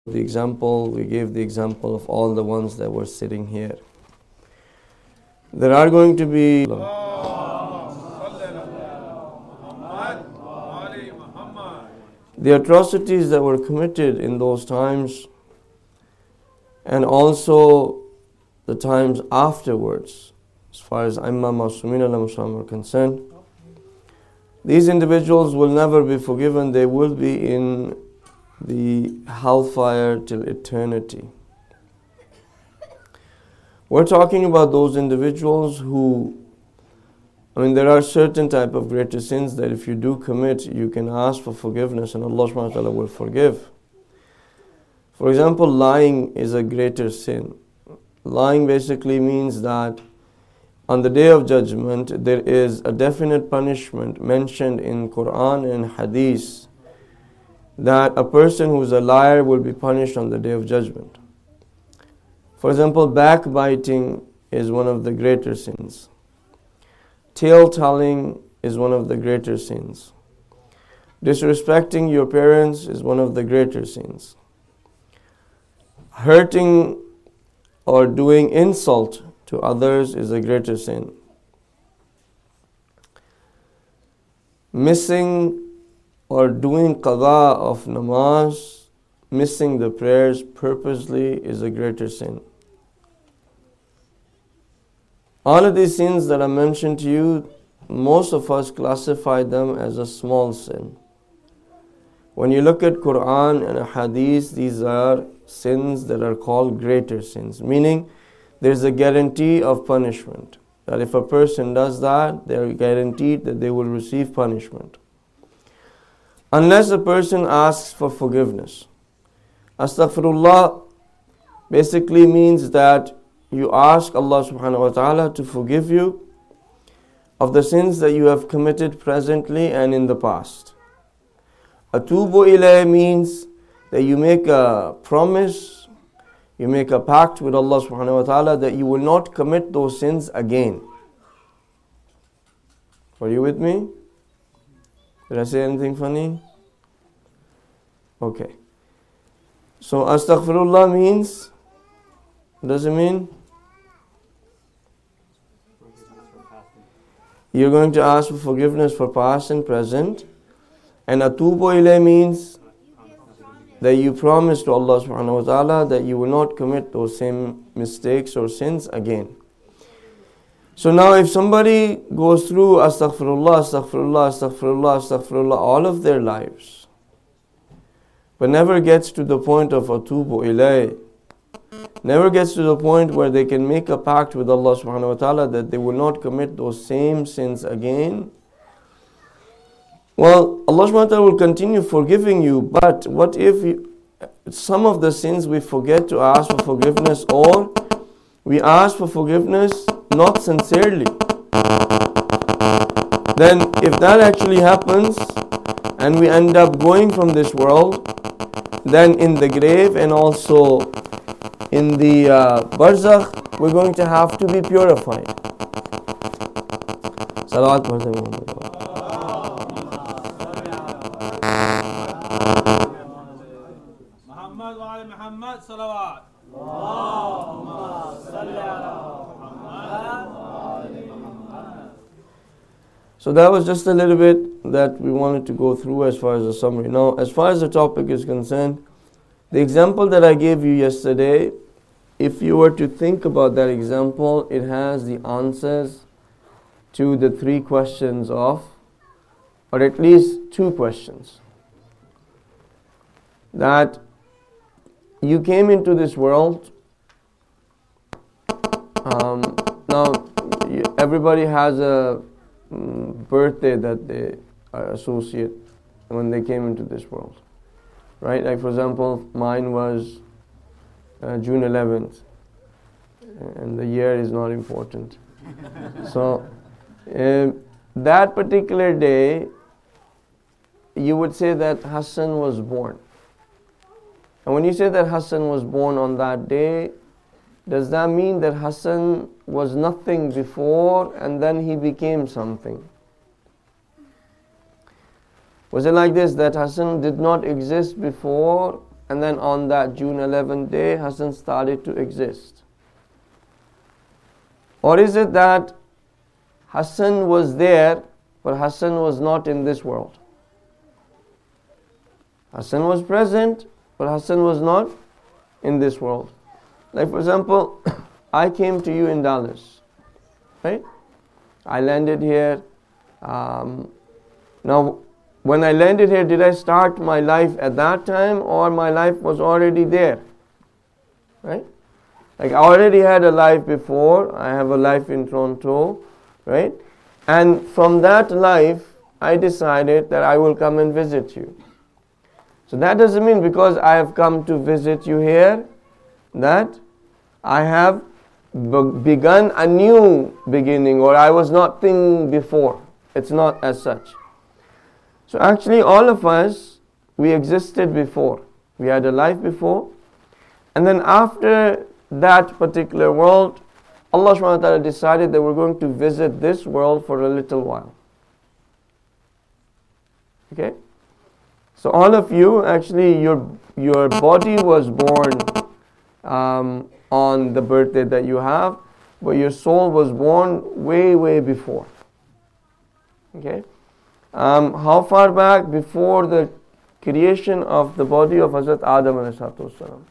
The example, we gave the example of all the ones that were sitting here. There are going to be the atrocities that were committed in those times, and also the times afterwards, as far as Imam Masumin al-Muslim are concerned. These individuals will never be forgiven. They will be in the hellfire till eternity. We're talking about those individuals who, there are certain type of greater sins that if you do commit, you can ask for forgiveness and Allah subhanahu wa ta'ala will forgive. For example, lying is a greater sin. Lying basically means that on the Day of Judgment, there is a definite punishment mentioned in Quran and Hadith that a person who is a liar will be punished on the Day of Judgment. For example, backbiting is one of the greater sins. Tale-telling is one of the greater sins. Disrespecting your parents is one of the greater sins. Hurting or doing insult to others is a greater sin. Missing or doing qada of namaz, missing the prayers purposely is a greater sin. All of these sins that I mentioned to you, most of us classify them as a small sin. When you look at Quran and Hadith, these are sins that are called greater sins, meaning there's a guarantee of punishment. That if a person does that, they are guaranteed that they will receive punishment. Unless a person asks for forgiveness. Astaghfirullah basically means that you ask Allah subhanahu wa ta'ala to forgive you of the sins that you have committed presently and in the past. Atubu ilayh means that you make a promise, you make a pact with Allah subhanahu wa ta'ala that you will not commit those sins again. Are you with me? Did I say anything funny? Okay. So astaghfirullah means, what does it mean? You're going to ask for forgiveness for past and present. And atubu ilayh means that you promise to Allah subhanahu wa ta'ala that you will not commit those same mistakes or sins again. So now if somebody goes through astaghfirullah, astaghfirullah, astaghfirullah, astaghfirullah all of their lives, but never gets to the point of atubu ilayh, never gets to the point where they can make a pact with Allah subhanahu wa ta'ala that they will not commit those same sins again, well, Allah subhanahu wa ta'ala will continue forgiving you, but what if some of the sins we forget to ask for forgiveness, or we ask for forgiveness not sincerely? Then if that actually happens and we end up going from this world, then in the grave and also in the barzakh, we're going to have to be purified. Salawat Muhammad. Muhammad salawat. So that was just a little bit that we wanted to go through as far as the summary. Now, as far as the topic is concerned, the example that I gave you yesterday, if you were to think about that example, it has the answers to the 3 questions of, or at least 2 questions. That you came into this world, now everybody has a birthday that they associate when they came into this world, right? Like for example, mine was June 11th, and the year is not important. So that particular day, you would say that Hassan was born. And when you say that Hassan was born on that day, does that mean that Hassan was nothing before and then he became something? Was it like this, that Hassan did not exist before and then on that June 11th day, Hassan started to exist? Or is it that Hassan was there, but Hassan was not in this world? Hassan was present, but Hassan was not in this world. Like for example, I came to you in Dallas, right? I landed here. Now, when I landed here, did I start my life at that time, or my life was already there? Right? Like I already had a life before. I have a life in Toronto, right? And from that life, I decided that I will come and visit you. So that doesn't mean because I have come to visit you here, that I have begun a new beginning, or I was not thinking before. It's not as such. So actually all of us, we existed before. We had a life before. And then after that particular world, Allah subhanahu wa ta'ala decided that we're going to visit this world for a little while. Okay? So all of you, actually your body was born on the birthday that you have, but your soul was born way, way before. Okay? How far back? Before the creation of the body of Hazrat Adam alayhi salatu wasalam.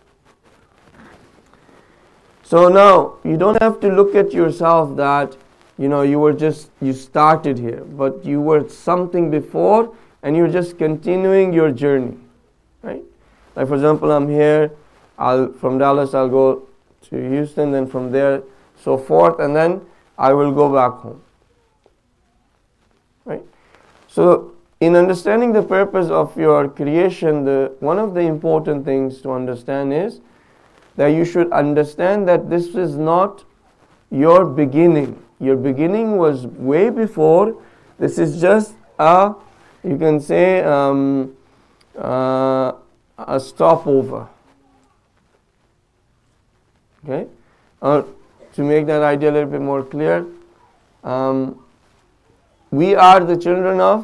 So now, you don't have to look at yourself that, you started here, but you were something before, and you're just continuing your journey, right? Like for example, I'm here, from Dallas I'll go to Houston, then from there, so forth, and then I will go back home, right? So, in understanding the purpose of your creation, one of the important things to understand is that you should understand that this is not your beginning. Your beginning was way before. This is just you can say, a stopover. Okay? To make that idea a little bit more clear, we are the children of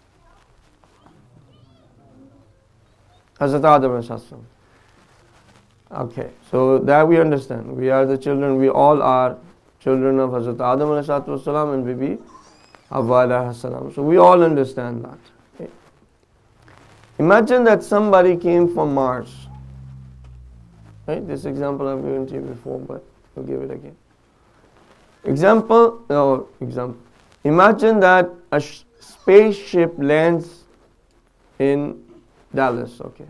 Hazrat Adam alayhi salam. Okay, so that we understand. We are the children, we all are children of Hazrat Adam alayhi salam and Bibi Hawwa alayhi salam. So we all understand that. Okay. Imagine that somebody came from Mars. Right? This example I've given to you before, but I'll give it again. Example. Imagine that a spaceship lands in Dallas, okay.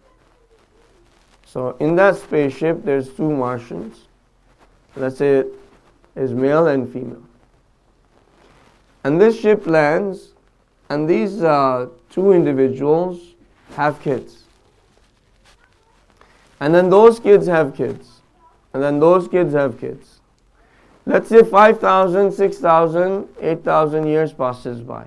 So in that spaceship there's two Martians. Let's say is male and female. And this ship lands, and these two individuals have kids. And then those kids have kids. And then those kids have kids. Let's say 5,000, 6,000, 8,000 years passes by.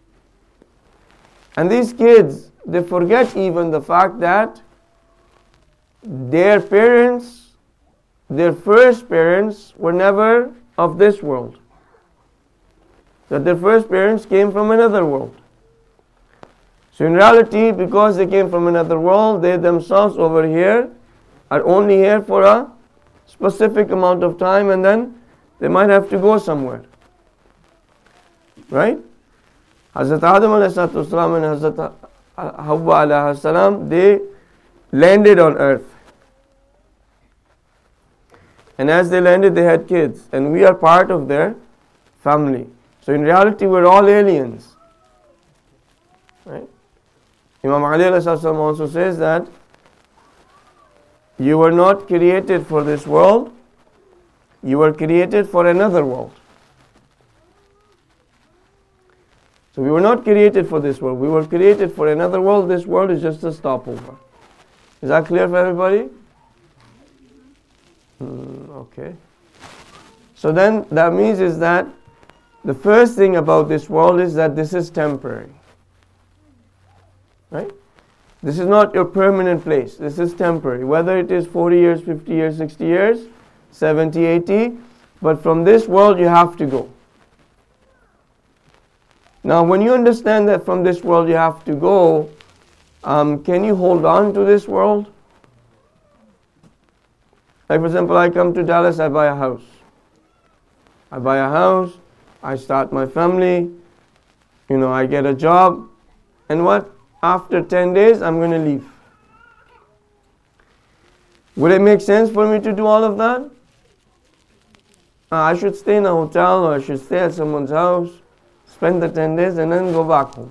And these kids, they forget even the fact that their parents, their first parents, were never of this world. That their first parents came from another world. So in reality, because they came from another world, they themselves over here are only here for a specific amount of time, and then they might have to go somewhere. Right? Hazrat Adam alayhi salam and Hazrat Hawwa alayhi salam, they landed on earth. And as they landed, they had kids. And we are part of their family. So in reality, we're all aliens. Right? Imam Ali alayhi salam also says that you were not created for this world. You were created for another world. So we were not created for this world. We were created for another world. This world is just a stopover. Is that clear for everybody? Okay. So then that means is that the first thing about this world is that this is temporary. Right? This is not your permanent place. This is temporary. Whether it is 40 years, 50 years, 60 years, 70, 80, but from this world you have to go. Now when you understand that from this world you have to go, can you hold on to this world? Like for example, I come to Dallas, I buy a house. I start my family, I get a job, and what? After 10 days, I'm going to leave. Would it make sense for me to do all of that? I should stay in a hotel, or I should stay at someone's house, spend the 10 days, and then go back home.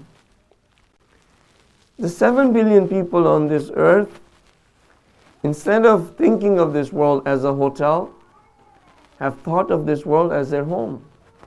The 7 billion people on this earth, instead of thinking of this world as a hotel, have thought of this world as their home.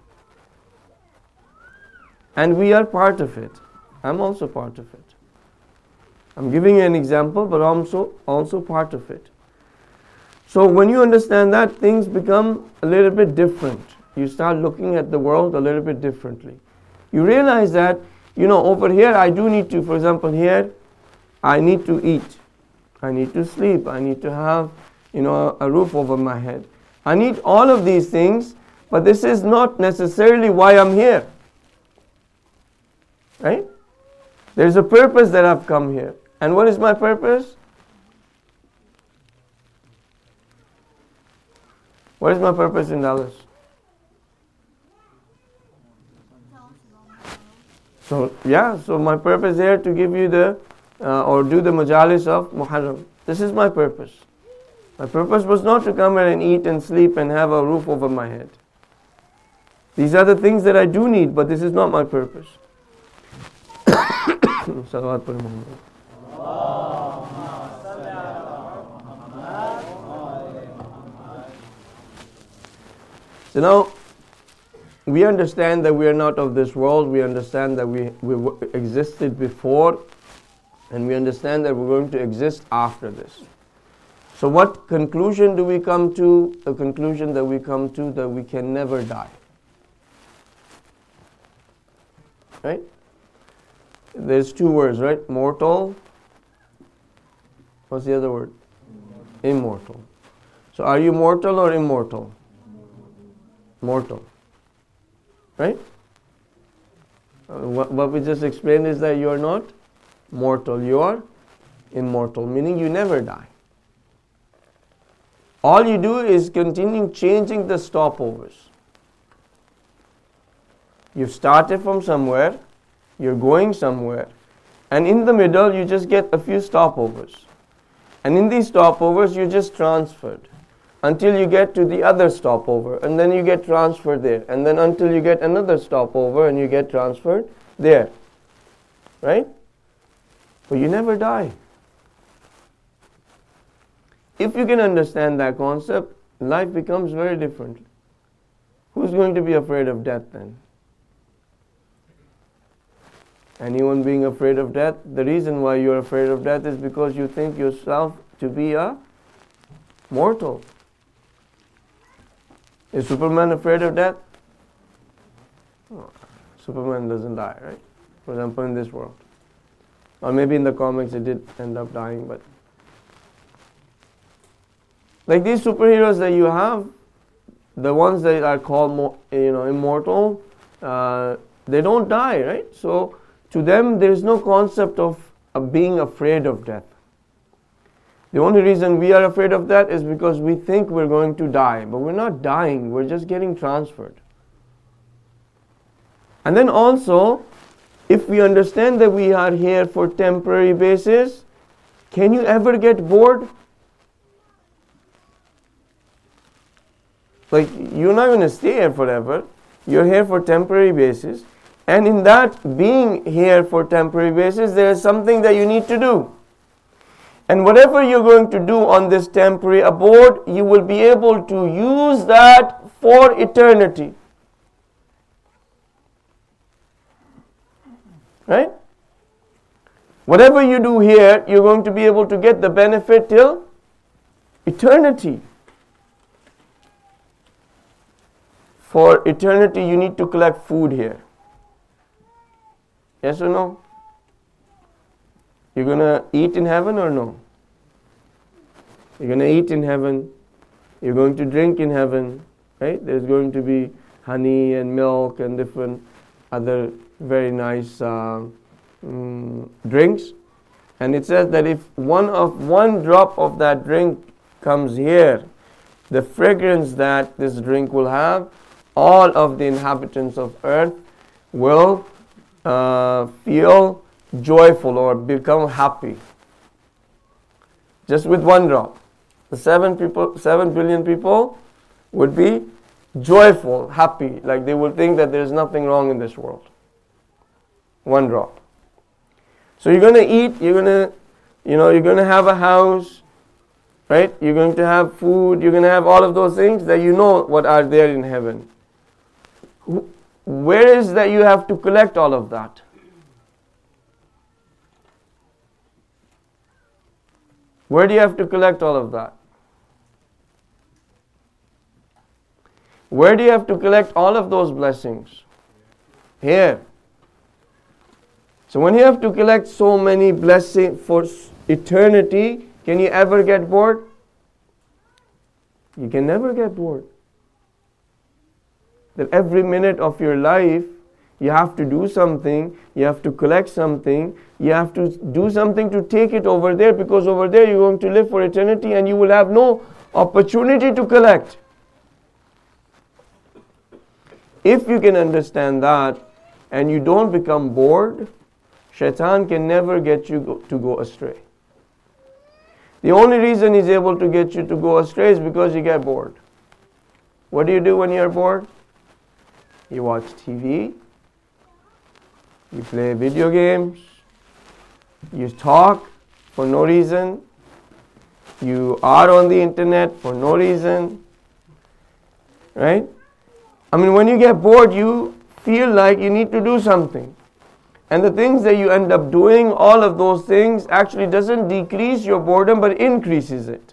And we are part of it. I'm also part of it. I'm giving you an example, but I'm also part of it. So when you understand that, things become a little bit different. You start looking at the world a little bit differently. You realize that, over here I do need to, for example, here I need to eat. I need to sleep. I need to have, a roof over my head. I need all of these things, but this is not necessarily why I'm here. Right? There's a purpose that I've come here. And what is my purpose? What is my purpose in Dallas? So my purpose here to give you or do the majalis of Muharram. This is my purpose. My purpose was not to come here and eat and sleep and have a roof over my head. These are the things that I do need, but this is not my purpose. Salawat par Muhammad. So now, we understand that we are not of this world. We understand that we existed before, and we understand that we're going to exist after this. So what conclusion do we come to? The conclusion that we come to that we can never die. Right? There's two words, right? Mortal. What's the other word? Immortal. So are you mortal or immortal? Mortal. Right? What we just explained is that you are not mortal. You are immortal, meaning you never die. All you do is continue changing the stopovers. You've started from somewhere, you're going somewhere, and in the middle you just get a few stopovers. And in these stopovers you just transferred until you get to the other stopover, and then you get transferred there, and then until you get another stopover and you get transferred there. Right? But you never die. If you can understand that concept, life becomes very different. Who's going to be afraid of death then? Anyone being afraid of death? The reason why you're afraid of death is because you think yourself to be a mortal. Is Superman afraid of death? Oh, Superman doesn't die, right? For example, in this world. Or maybe in the comics it did end up dying, but like these superheroes that you have, the ones that are called immortal, they don't die, right? So to them there is no concept of being afraid of death. The only reason we are afraid of that is because we think we're going to die, but we're not dying, we're just getting transferred. And then also, if we understand that we are here for temporary basis, can you ever get bored? Like, you're not going to stay here forever. You're here for temporary basis. And in that being here for temporary basis, there is something that you need to do. And whatever you're going to do on this temporary abode, you will be able to use that for eternity. Right? Whatever you do here, you're going to be able to get the benefit till eternity. For eternity, you need to collect food here. Yes or no? You're going to eat in heaven or no? You're going to eat in heaven. You're going to drink in heaven. Right? There's going to be honey and milk and different other very nice drinks. And it says that if one drop of that drink comes here the fragrance that this drink will have, all of the inhabitants of earth will feel joyful or become happy. Just with one drop. The 7 billion people would be joyful, happy, like they will think that there is nothing wrong in this world. One drop. So you're going to eat, you're going to have a house, right? You're going to have food, you're going to have all of those things that you know what are there in heaven. Where is that you have to collect all of that? Where do you have to collect all of that? Where do you have to collect all of those blessings? Here. So when you have to collect so many blessings for eternity, can you ever get bored? You can never get bored. That every minute of your life, you have to do something, you have to collect something, you have to do something to take it over there, because over there you're going to live for eternity and you will have no opportunity to collect. If you can understand that and you don't become bored, Shaitan can never get you to go astray. The only reason he's able to get you to go astray is because you get bored. What do you do when you're bored? You watch TV, you play video games, you talk for no reason, you are on the internet for no reason, right? I mean, when you get bored, you feel like you need to do something. And the things that you end up doing, all of those things actually doesn't decrease your boredom, but increases it.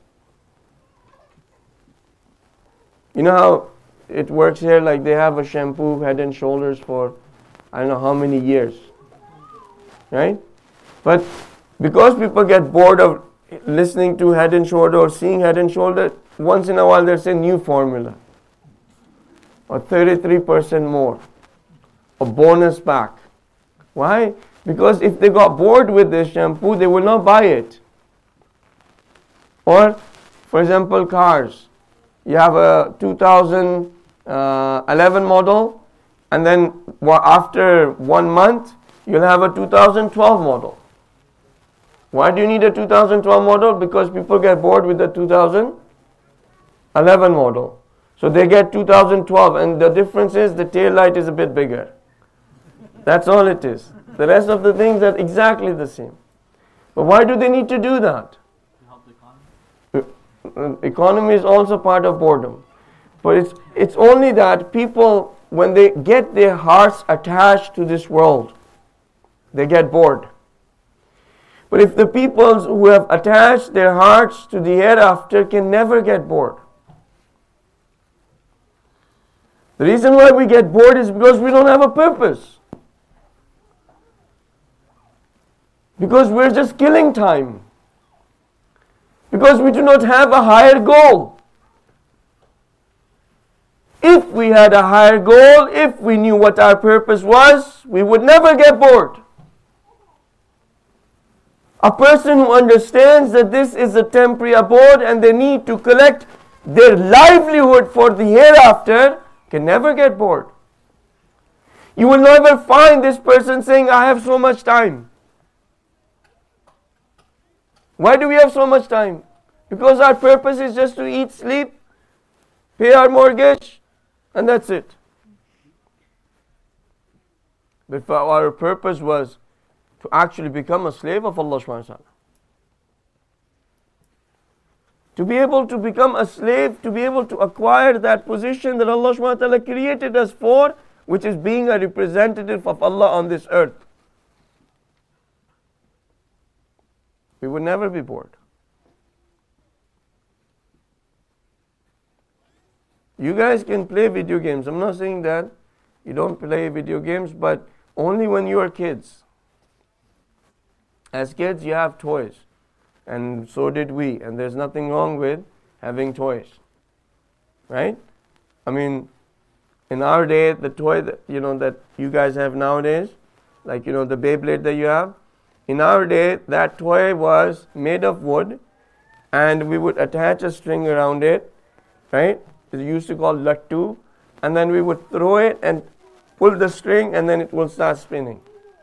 You know how it works here? Like they have a shampoo, Head and Shoulders, for I don't know how many years. Right? But because people get bored of listening to Head and Shoulder or seeing Head and Shoulder, once in a while there's a new formula. Or 33% more. A bonus pack. Why? Because if they got bored with this shampoo, they will not buy it. Or, for example, cars. You have a 2011 model, and then after 1 month, you'll have a 2012 model. Why do you need a 2012 model? Because people get bored with the 2011 model. So they get 2012, and the difference is the tail light is a bit bigger. That's all it is. The rest of the things are exactly the same. But why do they need to do that? To help the economy. Economy is also part of boredom. But it's only that people, when they get their hearts attached to this world, they get bored. But if the people who have attached their hearts to the hereafter can never get bored. The reason why we get bored is because we don't have a purpose. Because we're just killing time. Because we do not have a higher goal. If we had a higher goal, if we knew what our purpose was, we would never get bored. A person who understands that this is a temporary abode and they need to collect their livelihood for the hereafter can never get bored. You will never find this person saying, I have so much time. Why do we have so much time? Because our purpose is just to eat, sleep, pay our mortgage, and that's it. But if our purpose was to actually become a slave of Allah subhanahu wa ta'ala, to be able to become a slave, to be able to acquire that position that Allah subhanahu wa ta'ala created us for, which is being a representative of Allah on this earth, we would never be bored. You guys can play video games. I'm not saying that you don't play video games, but only when you are kids. As kids, you have toys. And so did we. And there's nothing wrong with having toys. Right? I mean, in our day, the toy that you guys have nowadays, like the Beyblade that you have, in our day, that toy was made of wood, and we would attach a string around it, right? It used to call lattu, and then we would throw it and pull the string and then it will start spinning.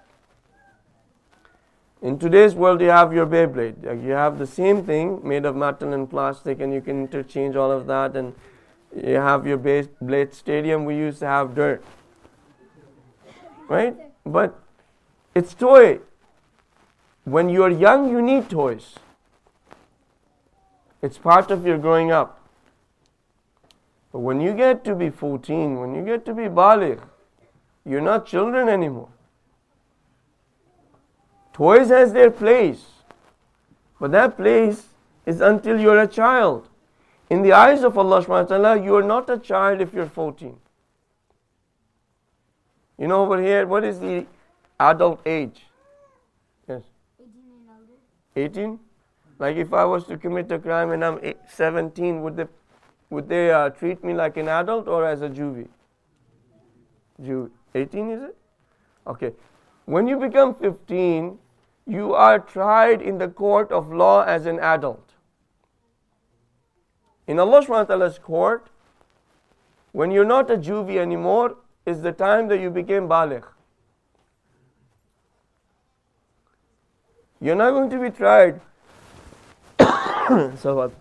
In today's world, you have your Beyblade. You have the same thing made of metal and plastic, and you can interchange all of that. And you have your Beyblade stadium. We used to have dirt, right? But it's toy. When you're young, you need toys. It's part of your growing up. But when you get to be 14, when you get to be baligh, you're not children anymore. Toys has their place, but that place is until you're a child. In the eyes of Allah subhanahu wa ta'ala, you are not a child if you're 14. You know, over here, what is the adult age? Yes. 18 and older. 18? Like if I was to commit a crime and I'm 17, would they treat me like an adult or as a juvie? 18 is it? Okay. When you become 15, you are tried in the court of law as an adult. In Allah subhanahu wa ta'ala's court, when you're not a juvie anymore, is the time that you became baligh. You're not going to be tried. So what?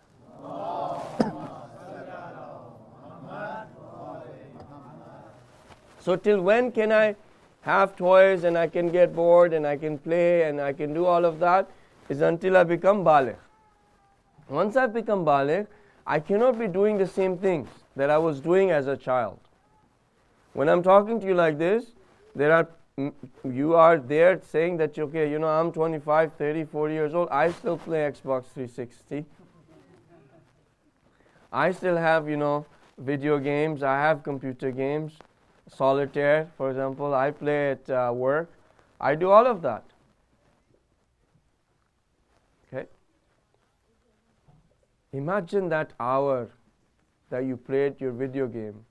So till when can I have toys and I can get bored and I can play and I can do all of that? Is until I become baligh. Once I become baligh, I cannot be doing the same things that I was doing as a child. When I'm talking to you like this, you are there saying that, okay, you know, I'm 25, 30, 40 years old. I still play Xbox 360. I still have, you know, video games. I have computer games. Solitaire, for example, I play at work. I do all of that. Okay? Imagine that hour that you played your video game.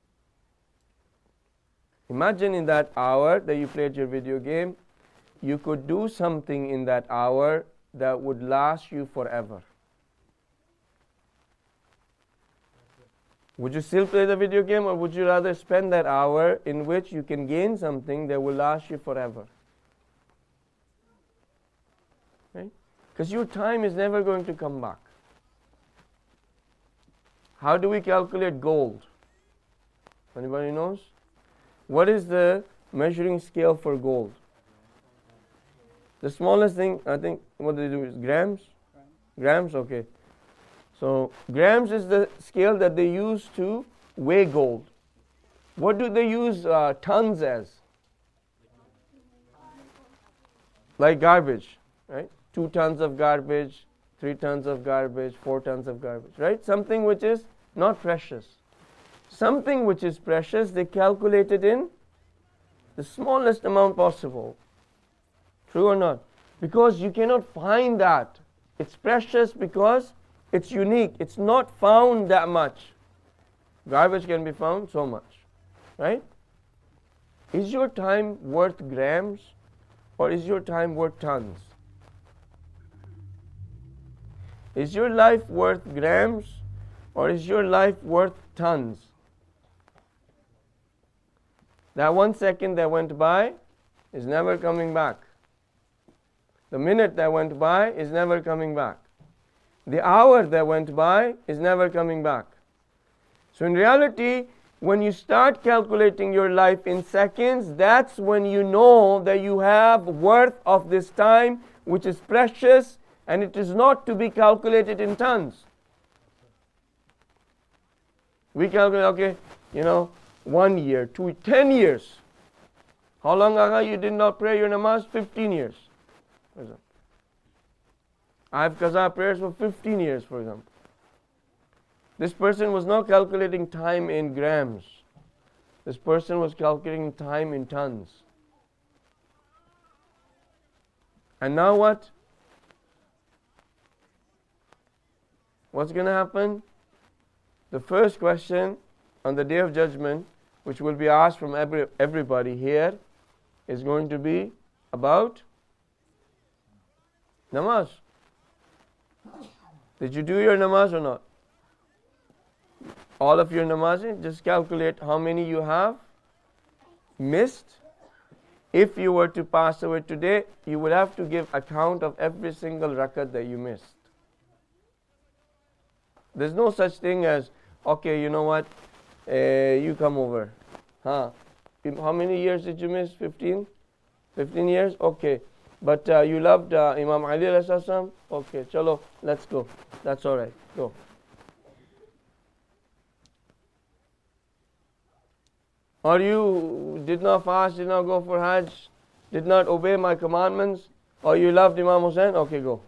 Imagine in that hour that you played your video game, you could do something in that hour that would last you forever. Would you still play the video game, or would you rather spend that hour in which you can gain something that will last you forever? Right? Because your time is never going to come back. How do we calculate gold? Anybody knows? What is the measuring scale for gold? The smallest thing, I think, what they do is grams? Grams, okay. So, grams is the scale that they use to weigh gold. What do they use tons as? Like garbage, right? 2 tons of garbage, 3 tons of garbage, 4 tons of garbage, right? Something which is not precious. Something which is precious, they calculate it in the smallest amount possible. True or not? Because you cannot find that. It's precious because it's unique. It's not found that much. Garbage can be found so much, right? Is your time worth grams or is your time worth tons? Is your life worth grams or is your life worth tons? That 1 second that went by is never coming back. The minute that went by is never coming back. The hour that went by is never coming back. So in reality, when you start calculating your life in seconds, that's when you know that you have worth of this time, which is precious, and it is not to be calculated in tons. We calculate, okay, 1 year, 2, 10 years. How long ago you did not pray your namaz? 15 years. For example. I have qaza prayers for 15 years, for example. This person was not calculating time in grams. This person was calculating time in tons. And now what? What's going to happen? The first question on the Day of Judgment, which will be asked from everybody here, is going to be about namaz. Did you do your namaz or not? all of your namazin, just calculate how many you have missed. If you were to pass away today, you would have to give account of every single rakat that you missed. There's no such thing as, okay, you know what, you come over. Huh? How many years did you miss? 15? 15 years? Okay. But you loved Imam Ali alayhi salam? Okay, chalo, let's go. That's alright, go. Or you did not fast, did not go for Hajj, did not obey my commandments, or you loved Imam Hussain? Okay, go.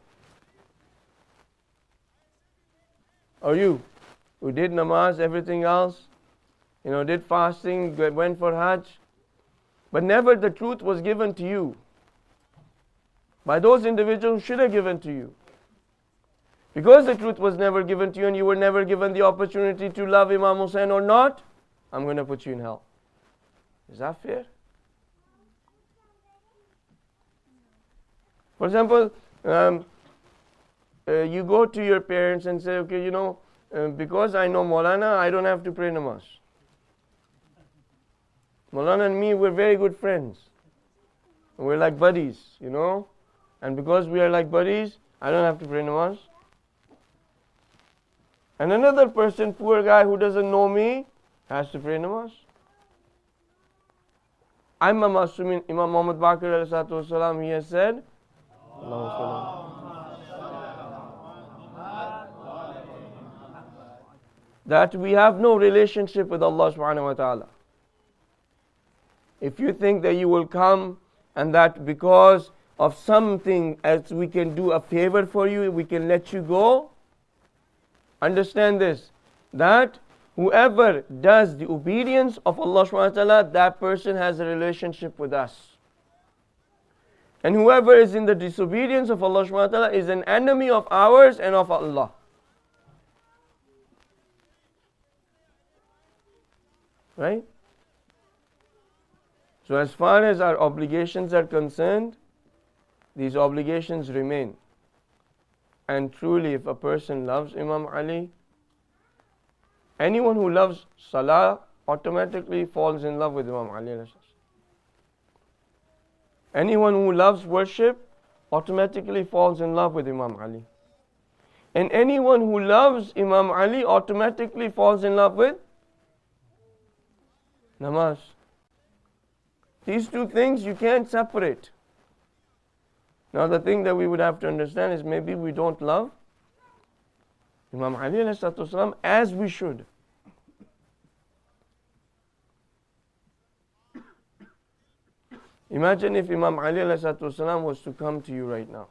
Or you, who did namaz, everything else, did fasting, went for Hajj, but never the truth was given to you by those individuals who should have given to you. Because the truth was never given to you and you were never given the opportunity to love Imam Hussain or not, I'm going to put you in hell. Is that fair? For example, you go to your parents and say, okay, because I know Maulana, I don't have to pray namaz. Maulana and me, we're very good friends. We're like buddies, And because we are like buddies, I don't have to pray namaz. And another person, poor guy who doesn't know me, has to pray namaz. I'm a Masumin, Imam Muhammad Baqir alayhi wasalam, he has said, that we have no relationship with Allah subhanahu wa ta'ala. If you think that you will come and that because of something as we can do a favor for you, we can let you go, understand this, that whoever does the obedience of Allah subhanahu wa ta'ala, that person has a relationship with us. And whoever is in the disobedience of Allah subhanahu wa ta'ala is an enemy of ours and of Allah. Right? So as far as our obligations are concerned, these obligations remain. And truly, if a person loves Imam Ali, anyone who loves Salah automatically falls in love with Imam Ali. Anyone who loves worship automatically falls in love with Imam Ali. And anyone who loves Imam Ali automatically falls in love with namaz. These two things you can't separate. Now the thing that we would have to understand is maybe we don't love Imam Ali ﷺ as we should. Imagine if Imam Ali ﷺ was to come to you right now.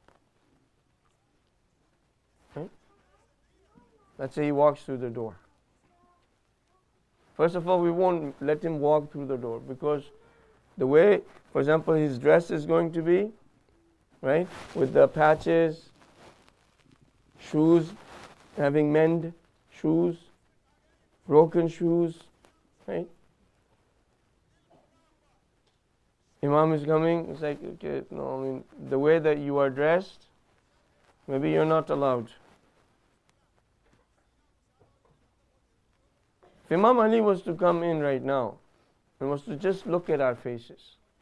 Right? Let's say he walks through the door. First of all, we won't let him walk through the door because the way, for example, his dress is going to be, right, with the patches, shoes, having mend shoes, broken shoes, right? Imam is coming, it's like, okay, no, I mean, the way that you are dressed, maybe you're not allowed. If Imam Ali was to come in right now, and was to just look at our faces,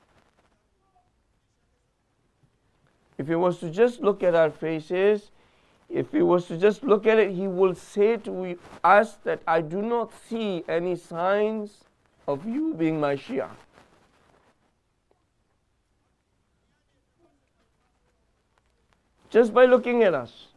if he was to just look at our faces, if he was to just look at it, he will say to us that I do not see any signs of you being my Shia. Just by looking at us.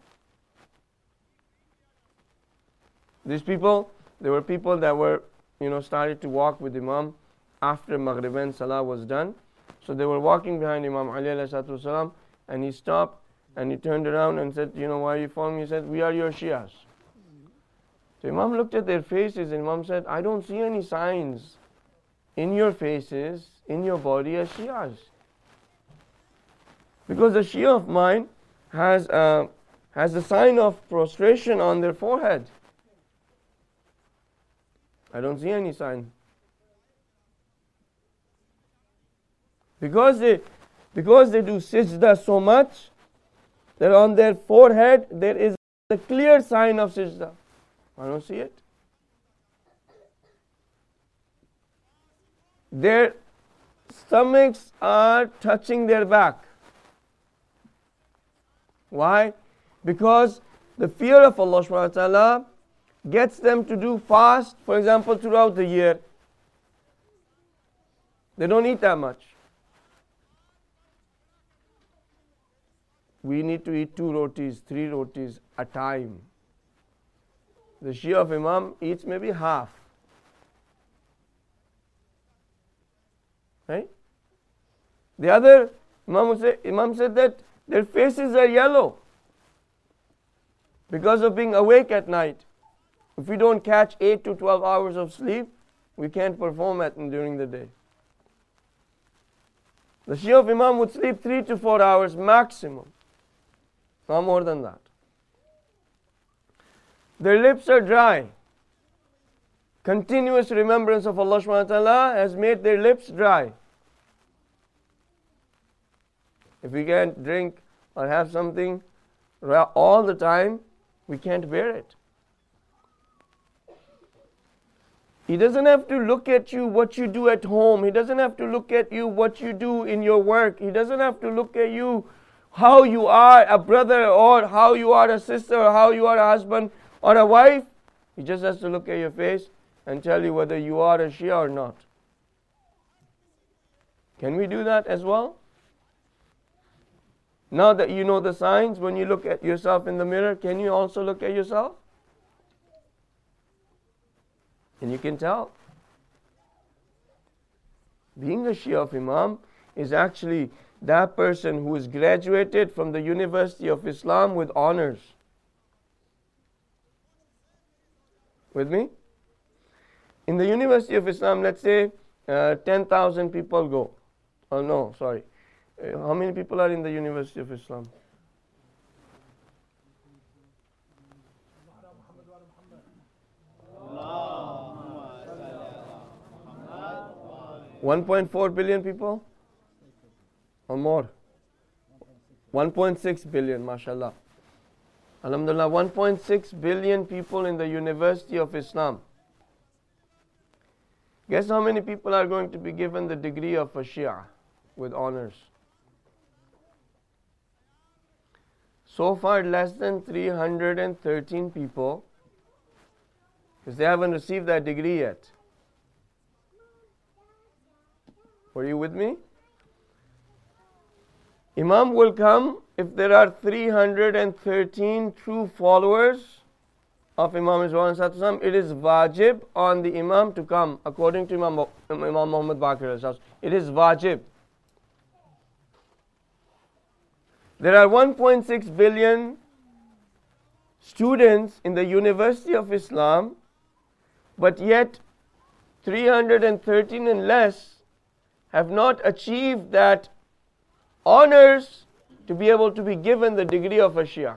These people, there were people that were, started to walk with Imam after Maghrib and Salah was done. So they were walking behind Imam Ali alayhi salam, and he stopped and he turned around and said, why are you following me? He said, we are your Shias. So Imam looked at their faces and Imam said, I don't see any signs in your faces, in your body as Shias. Because a Shia of mine has a sign of prostration on their forehead. I don't see any sign. Because they do sajda so much that on their forehead there is a clear sign of sajda. I don't see it. their stomachs are touching their back. Why? Because the fear of Allah subhanahu wa ta'ala gets them to do fast, for example, throughout the year. They don't eat that much. We need to eat 2 rotis, 3 rotis a time. The Shia of Imam eats maybe half. Right? The other Imam said that their faces are yellow because of being awake at night. If we don't catch 8 to 12 hours of sleep, we can't perform during the day. The Shia of Imam would sleep 3 to 4 hours maximum, not more than that. Their lips are dry. Continuous remembrance of Allah subhanahu wa ta'ala has made their lips dry. If we can't drink or have something all the time, we can't bear it. He doesn't have to look at you what you do at home. He doesn't have to look at you what you do in your work. He doesn't have to look at you how you are a brother or how you are a sister or how you are a husband or a wife. He just has to look at your face and tell you whether you are a Shia or not. Can we do that as well? Now that you know the signs, when you look at yourself in the mirror, can you also look at yourself? And you can tell. Being a Shia of Imam is actually that person who is graduated from the University of Islam with honors. With me? In the University of Islam, let's say 10,000 people go. Oh no, sorry. How many people are in the University of Islam? $1.4 billion people? Or more? 1.6 billion, mashallah. Alhamdulillah, 1.6 billion people in the University of Islam. Guess how many people are going to be given the degree of a Shia with honors? So far, less than 313 people, because they haven't received that degree yet. Were you with me? Imam will come if there are 313 true followers of Imam Rizwan. It is wajib on the Imam to come, according to Imam Muhammad Baqir. It is wajib. There are 1.6 billion students in the University of Islam, but yet 313 and less have not achieved that honors to be able to be given the degree of a Shia.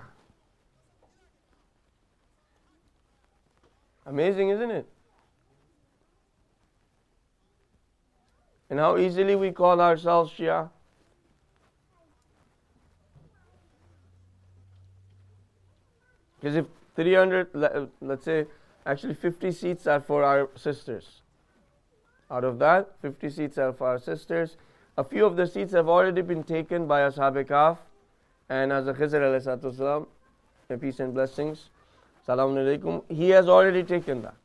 Amazing, isn't it? And how easily we call ourselves Shia. Because if 300, let's say, actually 50 seats are for our sisters. Out of that, 50 seats are for our sisters. A few of the seats have already been taken by Ashab Kahf and Hazrat Khizr alayhi salatu wasalam, may peace and blessings. Salaam alaikum. He has already taken that.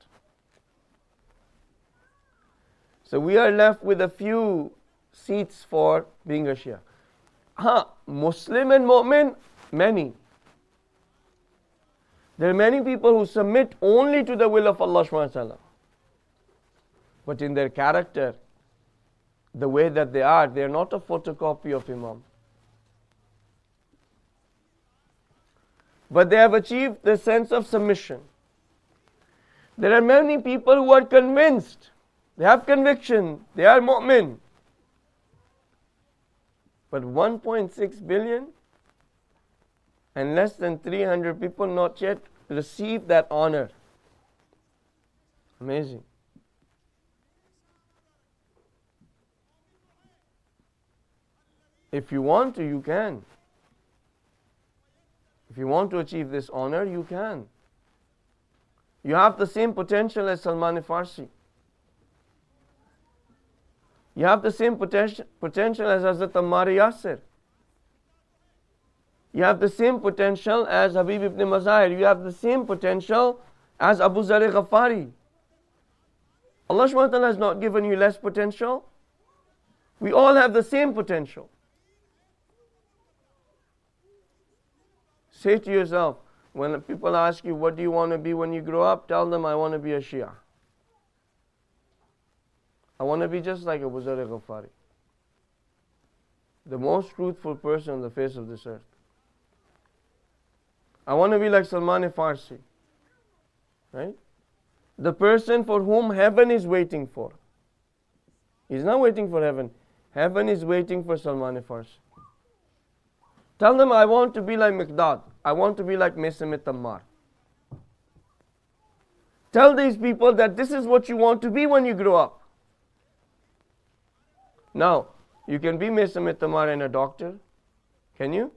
So we are left with a few seats for being a Shia. Muslim and Mu'min, many. There are many people who submit only to the will of Allah subhanahu wa ta'ala. But in their character, the way that they are not a photocopy of Imam. But they have achieved the sense of submission. There are many people who are convinced, they have conviction, they are mu'min. But 1.6 billion and less than 300 people not yet receive that honor. Amazing. If you want to, you can. If you want to achieve this honor, you can. You have the same potential as Salman Farsi. You have the same potential as Hazrat Ammar Yasir. You have the same potential as Habib ibn Mazahir. You have the same potential as Abu Zar Ghafari. Allah subhanahu wa ta'ala has not given you less potential. We all have the same potential. Say to yourself, when people ask you, what do you want to be when you grow up? Tell them, I want to be a Shia. I want to be just like Abu Zar Ghafari. The most truthful person on the face of this earth. I want to be like Salman Farsi. Right? The person for whom heaven is waiting for. He's not waiting for heaven. Heaven is waiting for Salman Farsi. Tell them, I want to be like Miqdad. I want to be like Mesamit Ammar. Tell these people that this is what you want to be when you grow up. Now, you can be Mesamit Ammar and a doctor. Can you?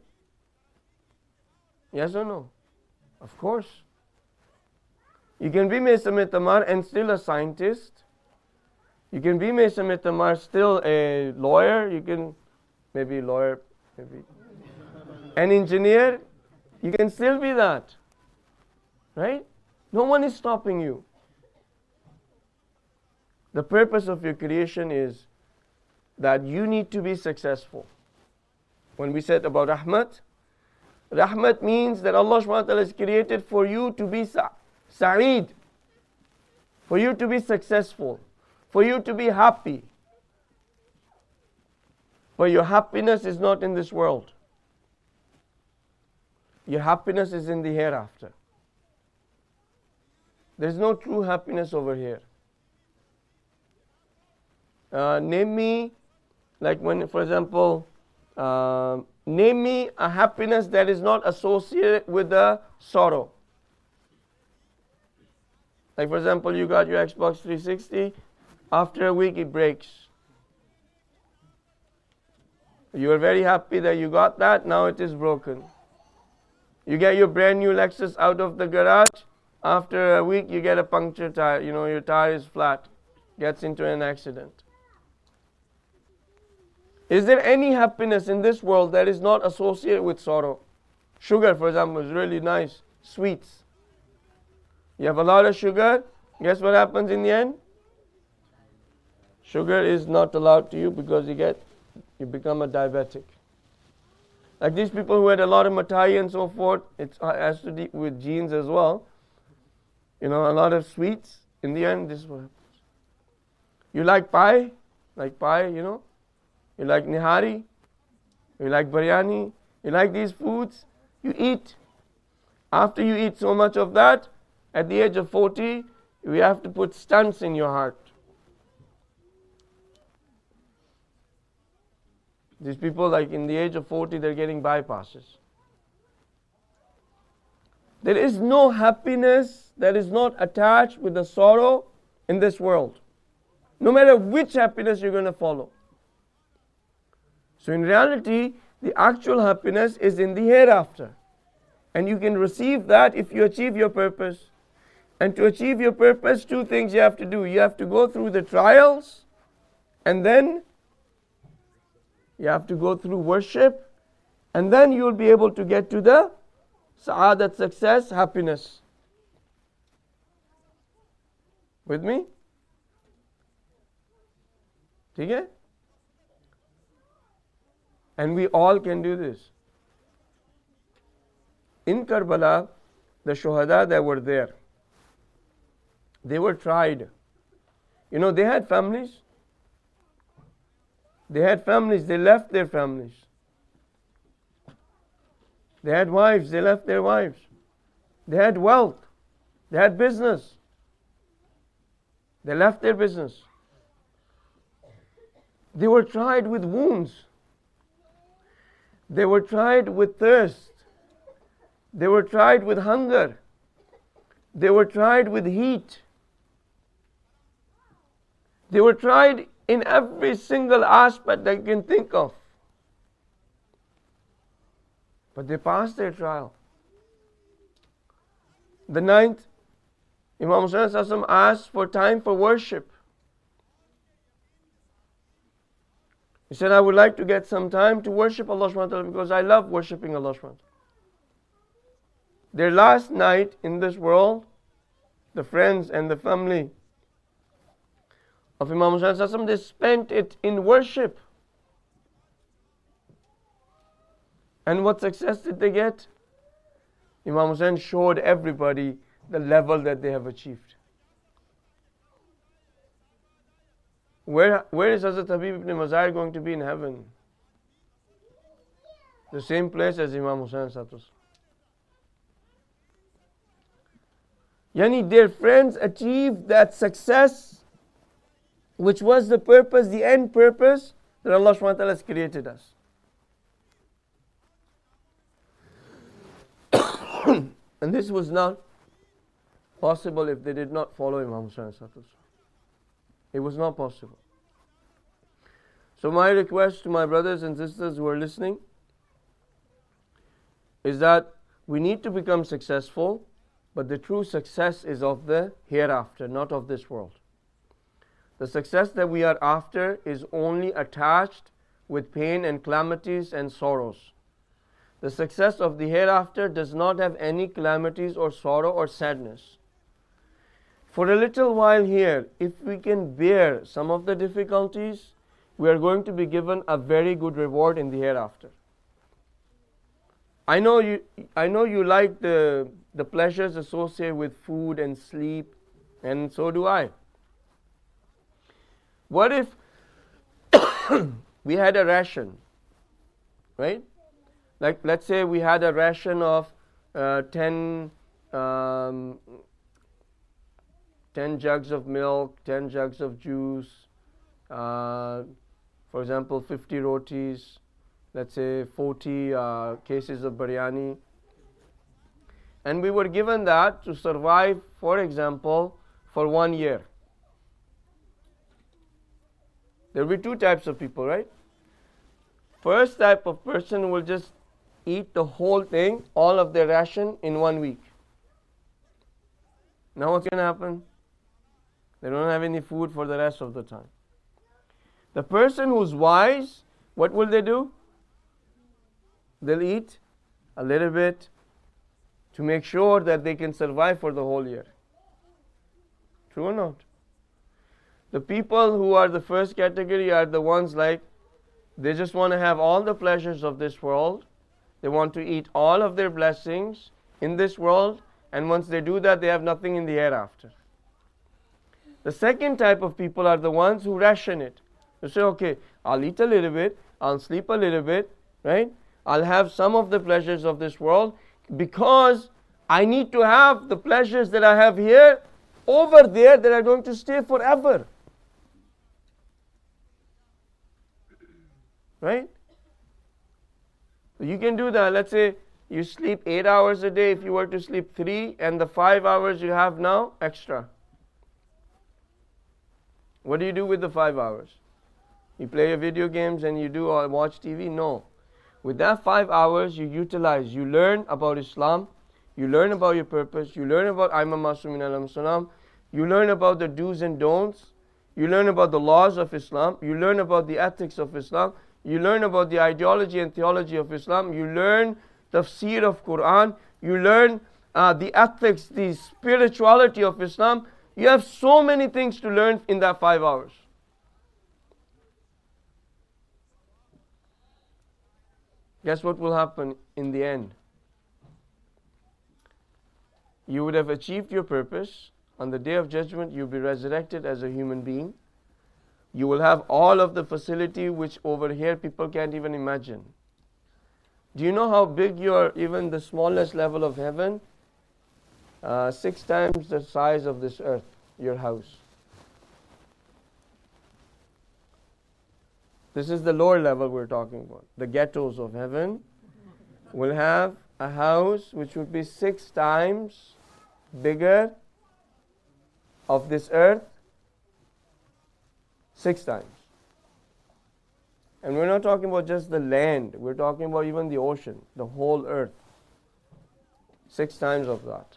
Yes or no? Of course. You can be Mesamit Ammar and still a scientist. You can be Mesamit Ammar still a lawyer. You can maybe lawyer, maybe an engineer. You can still be that. Right? No one is stopping you. The purpose of your creation is that you need to be successful. When we said about rahmat, rahmat means that Allah subhanahu wa ta'ala is created for you to be sa'id, for you to be successful, for you to be happy. But your happiness is not in this world. Your happiness is in the hereafter. There's no true happiness over here. Name me, like when, for example, name me a happiness that is not associated with the sorrow. Like for example, you got your Xbox 360, after a week it breaks. You are very happy that you got that, now it is broken. You get your brand new Lexus out of the garage, after a week you get a punctured tire, your tire is flat, gets into an accident. Is there any happiness in this world that is not associated with sorrow? Sugar, for example, is really nice. Sweets. You have a lot of sugar, guess what happens in the end? Sugar is not allowed to you because you become a diabetic. Like these people who had a lot of matai and so forth, it has to do with genes as well. A lot of sweets, in the end, this is what happens. You like pie? You like nihari, you like biryani, you like these foods, you eat. After you eat so much of that, at the age of 40, you have to put stents in your heart. These people, like in the age of 40, they're getting bypasses. There is no happiness that is not attached with the sorrow in this world. No matter which happiness you're going to follow. So in reality, the actual happiness is in the hereafter. And you can receive that if you achieve your purpose. And to achieve your purpose, two things you have to do. You have to go through the trials, and then you have to go through worship, and then you will be able to get to the sa'adat, success, happiness. With me? Okay? And we all can do this. In Karbala, the shuhada that were there, they were tried. They had families. They left their families. They had wives, they left their wives. They had wealth, they had business. They left their business. They were tried with wounds. They were tried with thirst. They were tried with hunger. They were tried with heat. They were tried in every single aspect that you can think of. But they passed their trial. The ninth, Imam Hussain asked for time for worship. He said, I would like to get some time to worship Allah subhanahu wa ta'ala because I love worshipping Allah subhanahu wa ta'ala. Their last night in this world, the friends and the family of Imam Hussain sallallahu alaihi wasallam, they spent it in worship. And what success did they get? Imam Hussain showed everybody the level that they have achieved. Where is Hazrat Habib ibn Mazahir going to be in heaven? The same place as Imam Hussain sallallahu alaihi wasallam. Yani their friends achieved that success, which was the purpose, the end purpose that Allah subhanahu wa ta'ala has created us. And this was not possible if they did not follow Imam Hussain. It was not possible. So my request to my brothers and sisters who are listening is that we need to become successful, but the true success is of the hereafter, not of this world. The success that we are after is only attached with pain and calamities and sorrows. The success of the hereafter does not have any calamities or sorrow or sadness. For a little while here, if we can bear some of the difficulties, we are going to be given a very good reward in the hereafter. I know you like the pleasures associated with food and sleep, and so do I. What if we had a ration, right? Like, let's say we had a ration of 10 jugs of milk, 10 jugs of juice, for example, 50 rotis, let's say 40 cases of biryani. And we were given that to survive, for example, for 1 year. There will be two types of people, right? First type of person will just eat the whole thing, all of their ration in 1 week. Now what's going to happen? They don't have any food for the rest of the time. The person who's wise, what will they do? They'll eat a little bit to make sure that they can survive for the whole year. True or not? The people who are the first category are the ones like, they just want to have all the pleasures of this world. They want to eat all of their blessings in this world, and once they do that, they have nothing in the hereafter. The second type of people are the ones who ration it. They say, okay, I'll eat a little bit, I'll sleep a little bit, right? I'll have some of the pleasures of this world because I need to have the pleasures that I have here over there that are going to stay forever. Right? You can do that. Let's say you sleep 8 hours a day. If you were to sleep 3 and the 5 hours you have now, extra. What do you do with the 5 hours? You play your video games and you do or watch TV? No. With that 5 hours you utilize. You learn about Islam. You learn about your purpose. You learn about Imam Masumin alayhi salam. You learn about the do's and don'ts. You learn about the laws of Islam. You learn about the ethics of Islam. You learn about the ideology and theology of Islam. You learn the tafsir of Quran. You learn the ethics, the spirituality of Islam. You have so many things to learn in that 5 hours. Guess what will happen in the end? You would have achieved your purpose. On the day of judgment, you'll be resurrected as a human being. You will have all of the facility which over here people can't even imagine. Do you know how big even the smallest level of heaven? 6 times the size of this earth, your house. This is the lower level we're talking about. The ghettos of heaven will have a house which would be 6 times bigger of this earth. 6 times. And we're not talking about just the land. We're talking about even the ocean, the whole earth. 6 times of that.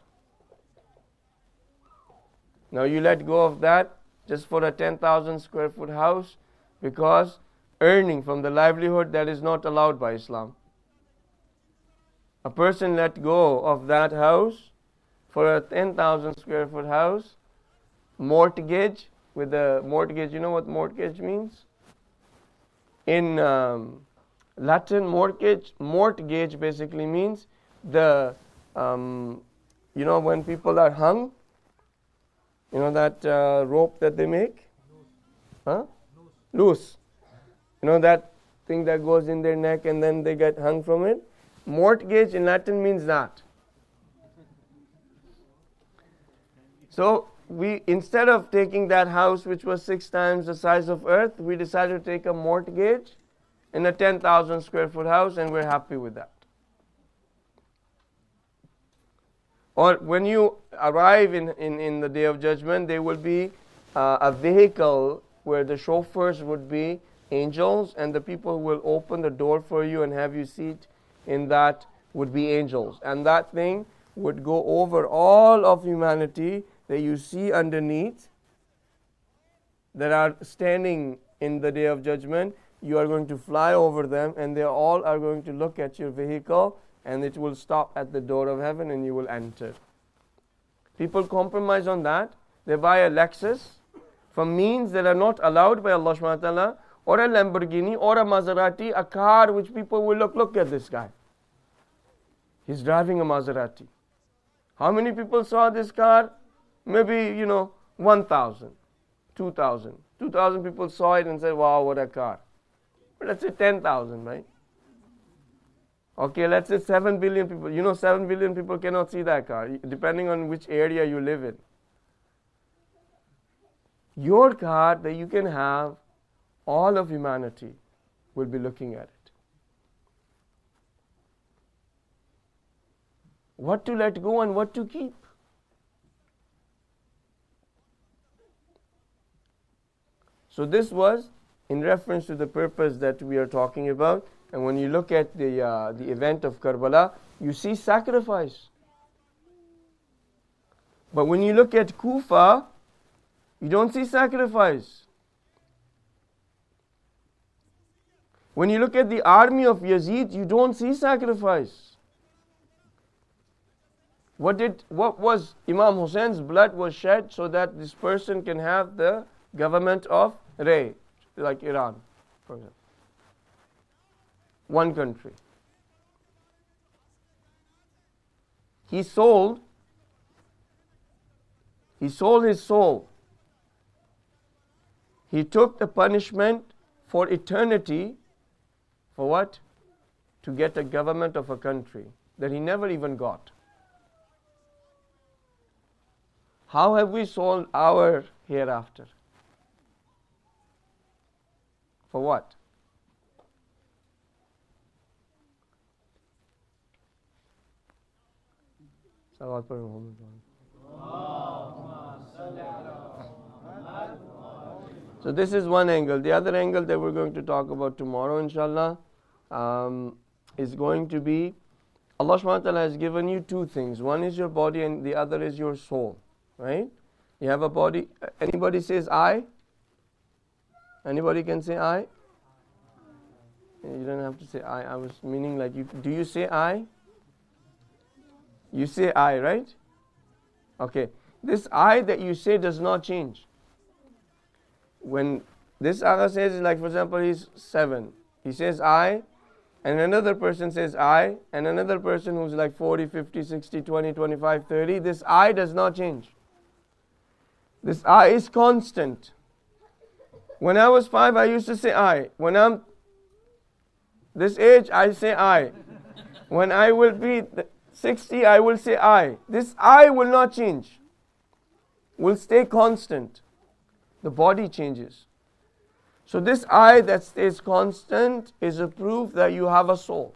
Now you let go of that just for a 10,000 square foot house because earning from the livelihood that is not allowed by Islam. A person let go of that house for a 10,000 square foot house, mortgage, with a mortgage, you know what mortgage means? In Latin, mortgage basically means the, when people are hung, you know that rope that they make? Huh? Loose. You know that thing that goes in their neck and then they get hung from it? Mortgage in Latin means that. So we, instead of taking that house which was 6 times the size of earth, we decided to take a mortgage in a 10,000 square foot house, and we're happy with that. Or when you arrive in the Day of Judgment, there will be a vehicle where the chauffeurs would be angels, and the people who will open the door for you and have you seat in that would be angels. And that thing would go over all of humanity that you see underneath that are standing in the Day of Judgment. You are going to fly over them, and they all are going to look at your vehicle, and it will stop at the door of heaven and you will enter. People compromise on that. They buy a Lexus from means that are not allowed by Allah subhanahu wa ta'ala, or a Lamborghini or a Maserati, a car which people will look at this guy. He's driving a Maserati. How many people saw this car? Maybe, 1,000, 2,000. 2,000 people saw it and said, wow, what a car. But let's say 10,000, right? Okay, let's say 7 billion people. 7 billion people cannot see that car, depending on which area you live in. Your car that you can have, all of humanity will be looking at it. What to let go and what to keep. So this was in reference to the purpose that we are talking about. And when you look at the event of Karbala, you see sacrifice. But when you look at Kufa, you don't see sacrifice. When you look at the army of Yazid, you don't see sacrifice. What was Imam Hussein's blood was shed so that this person can have the government of Ray, like Iran, for example. One country. He sold his soul. He took the punishment for eternity. For what? To get a government of a country that he never even got. How have we sold our hereafter? For what? So this is one angle. The other angle that we're going to talk about tomorrow, inshallah, is going to be Allah subhanahu wa ta'ala has given you 2 things. One is your body and the other is your soul. Right? You have a body. Anybody says I? Anybody can say I? You don't have to say I. I was meaning like you. Do you say I? You say I, right? Okay. This I that you say does not change. When this Agha says, like for example, he's 7. He says I, and another person says I, and another person who's like 40, 50, 60, 20, 25, 30, this I does not change. This I is constant. When I was 5, I used to say I. When I'm this age, I say I. When I will be 60, I will say I. This I will not change. Will stay constant. The body changes. So this I that stays constant is a proof that you have a soul.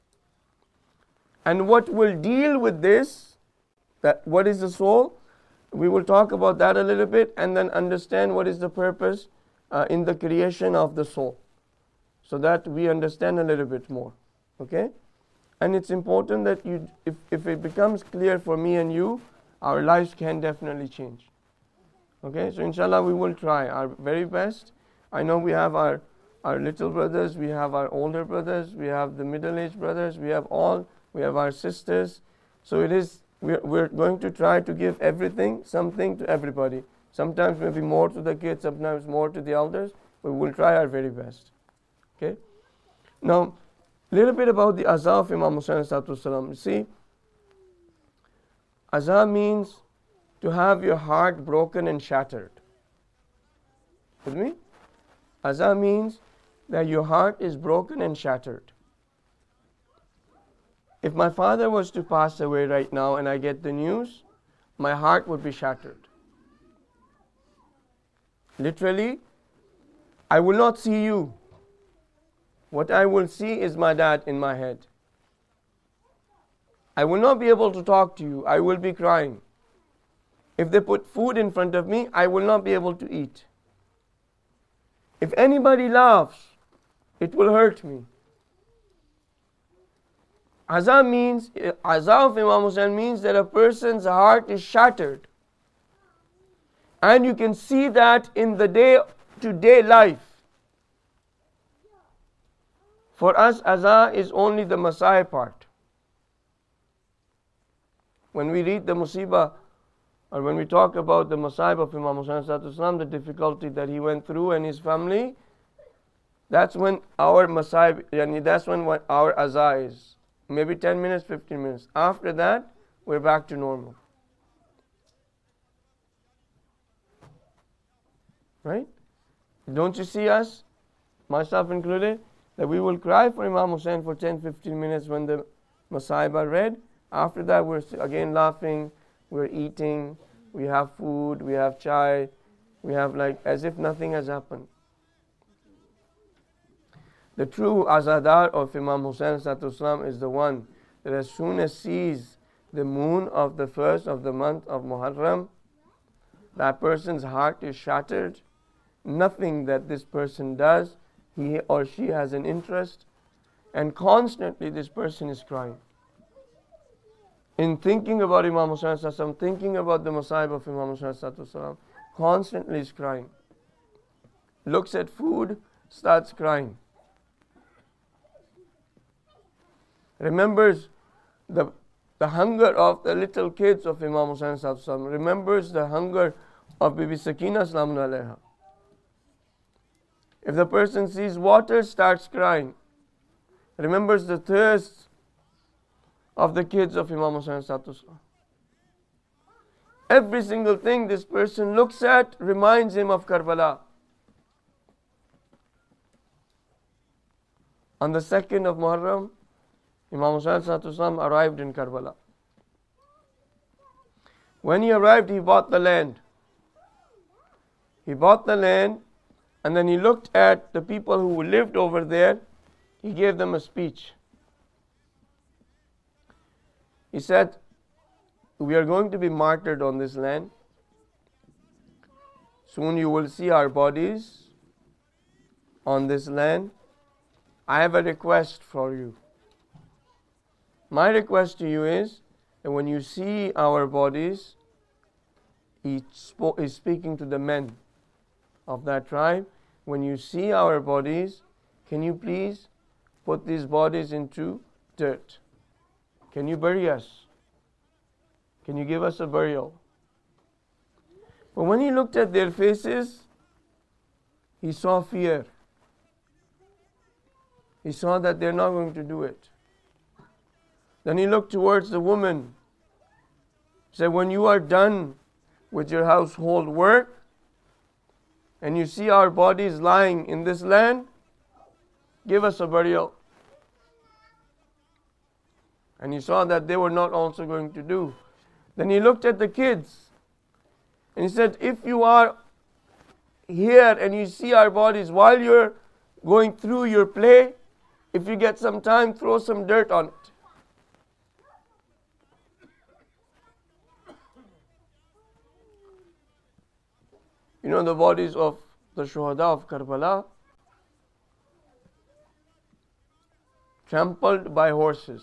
And what will deal with this, that what is the soul? We will talk about that a little bit and then understand what is the purpose in the creation of the soul, so that we understand a little bit more. Okay? And it's important that if it becomes clear for me and you, our lives can definitely change. Okay? So inshallah we will try our very best. I know we have our our little brothers, we have our older brothers, we have the middle-aged brothers, we have our sisters. So we're going to try to give everything, something to everybody. Sometimes maybe more to the kids, sometimes more to the elders, but we'll try our very best. Okay? Now, a little bit about the Aza of Imam Hussain as-salam. You see, Aza means to have your heart broken and shattered. With me? Aza means that your heart is broken and shattered. If my father was to pass away right now and I get the news, my heart would be shattered. Literally, I will not see you. What I will see is my dad in my head. I will not be able to talk to you. I will be crying. If they put food in front of me, I will not be able to eat. If anybody laughs, it will hurt me. Aza of Imam Hussain means that a person's heart is shattered. And you can see that in the day-to-day life. For us, Aza is only the Messiah part. When we read the Musibah, or when we talk about the Messiah of Imam Hussain, the difficulty that he went through and his family, that's when our Messiah, that's when what our Aza is. Maybe 10 minutes, 15 minutes. After that, we're back to normal. Right? Don't you see us, myself included, that we will cry for Imam Hussain for 10-15 minutes when the Messiah read. After that, we're again laughing, we're eating, we have food, we have chai, we have as if nothing has happened. The true Azadar of Imam Hussain is the one that as soon as sees the moon of the first of the month of Muharram, that person's heart is shattered. Nothing that this person does, he or she has an interest, and constantly this person is crying. In thinking about Imam Hussain, thinking about the Messiah of Imam Hussain, constantly is crying. Looks at food, starts crying. Remembers the hunger of the little kids of Imam Hussain, remembers the hunger of Bibi Sakina Salamun Alaiha. If the person sees water, starts crying. Remembers the thirst of the kids of Imam Hussain. Every single thing this person looks at reminds him of Karbala. On the 2nd of Muharram, Imam Hussain arrived in Karbala. When he arrived, he bought the land. And then he looked at the people who lived over there. He gave them a speech. He said, we are going to be martyred on this land. Soon you will see our bodies on this land. I have a request for you. My request to you is that when you see our bodies, he is speaking to the men of that tribe. When you see our bodies, can you please put these bodies into dirt? Can you bury us? Can you give us a burial? But when he looked at their faces, he saw fear. He saw that they're not going to do it. Then he looked towards the woman. He said, when you are done with your household work, and you see our bodies lying in this land, give us a burial. And he saw that they were not also going to do. Then he looked at the kids, and he said, if you are here and you see our bodies while you're going through your play, if you get some time, throw some dirt on it. You know the bodies of the Shuhada of Karbala, trampled by horses.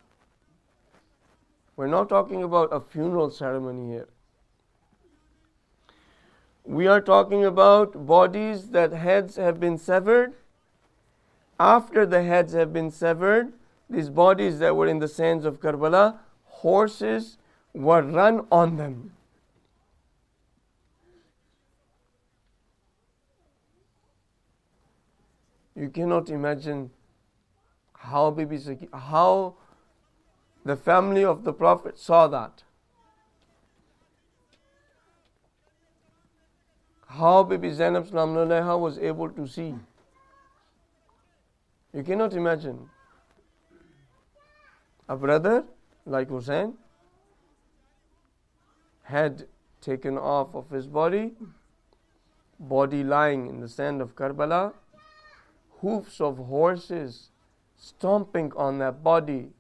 We're not talking about a funeral ceremony here. We are talking about bodies that heads have been severed after the heads have been severed, these bodies that were in the sands of Karbala, horses were run on them. You cannot imagine how how the family of the Prophet saw that. How Bibi Zainab Salamullah was able to see. You cannot imagine. A brother like Hussein head taken off of his body lying in the sand of Karbala, hoofs of horses stomping on that body.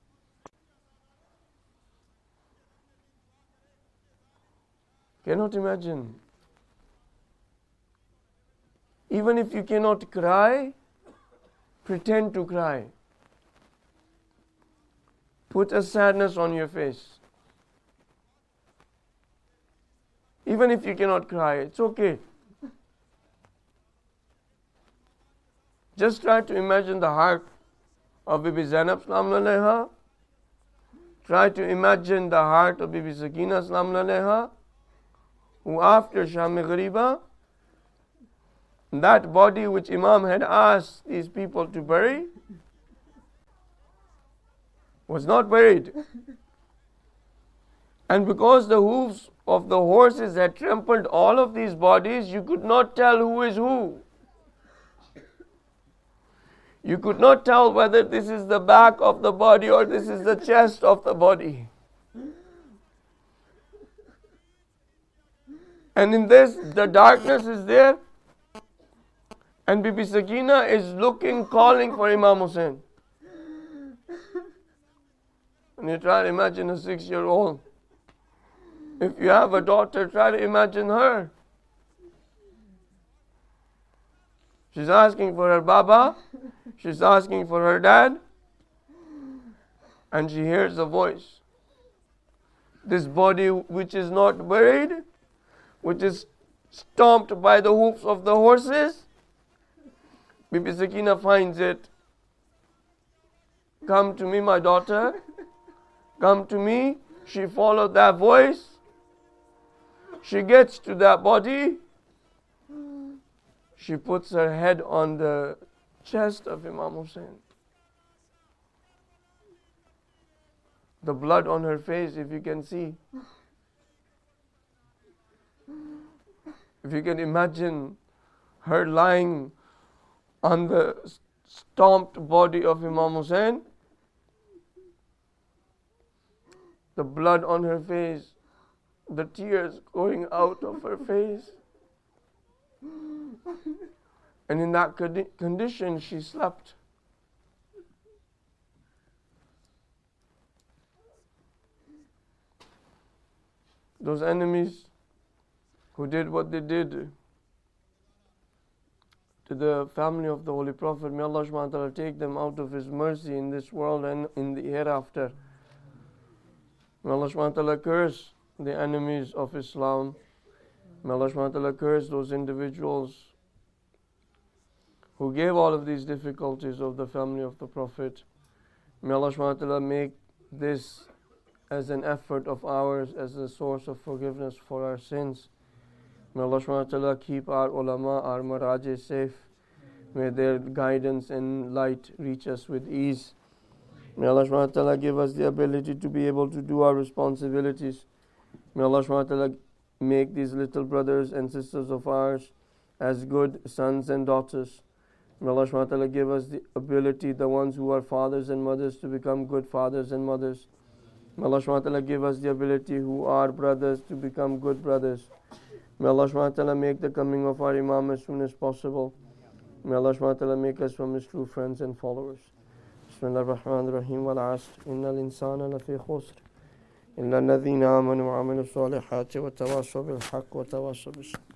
Cannot imagine. Even if you cannot cry, pretend to cry. Put a sadness on your face. Even if you cannot cry, it's okay. Just try to imagine the heart of Bibi Zainab Salamullah. Try to imagine the heart of Bibi Sakina Salamullah, who after Sham-e Ghariba, that body which Imam had asked these people to bury was not buried. And because the hoofs of the horses had trampled all of these bodies, you could not tell who is who. You could not tell whether this is the back of the body or this is the chest of the body. And in this, the darkness is there. And Bibi Sakina is looking, calling for Imam Hussein. And you try to imagine a 6-year-old. If you have a daughter, try to imagine her. She's asking for her Baba. She's asking for her dad. And she hears a voice. This body which is not buried, which is stomped by the hoofs of the horses, Bibi Sakina finds it. Come to me, my daughter. Come to me. She followed that voice. She gets to that body. She puts her head on the chest of Imam Hussein. The blood on her face, if you can see. If you can imagine her lying on the stomped body of Imam Hussein, the blood on her face, the tears going out of her face. And in that condition, she slept. Those enemies who did what they did to the family of the Holy Prophet, may Allah subhanahu wa ta'ala take them out of His mercy in this world and in the hereafter. May Allah subhanahu wa ta'ala curse the enemies of Islam. May Allah subhanahu wa ta'ala curse those individuals who gave all of these difficulties of the family of the Prophet. May Allah subhanahu wa ta'ala make this as an effort of ours, as a source of forgiveness for our sins. May Allah subhanahu wa ta'ala keep our ulama, our marajis safe. May their guidance and light reach us with ease. May Allah subhanahu wa ta'ala give us the ability to be able to do our responsibilities. May Allah subhanahu wa ta'ala make these little brothers and sisters of ours as good sons and daughters. May Allah subhanahu wa ta'ala give us the ability, the ones who are fathers and mothers, to become good fathers and mothers. May Allah subhanahu wa ta'ala give us the ability, who are brothers, to become good brothers. May Allah subhanahu wa ta'ala make the coming of our Imam as soon as possible. May Allah subhanahu wa ta'ala make us from His true friends and followers. Bismillah ar-Rahman ar-Rahim. Wal asr. Inna al-insana lafi khusr. Illa alladhina amanu wa amilu salihati wa tawassaw bil haqq wa tawassaw bis sabr.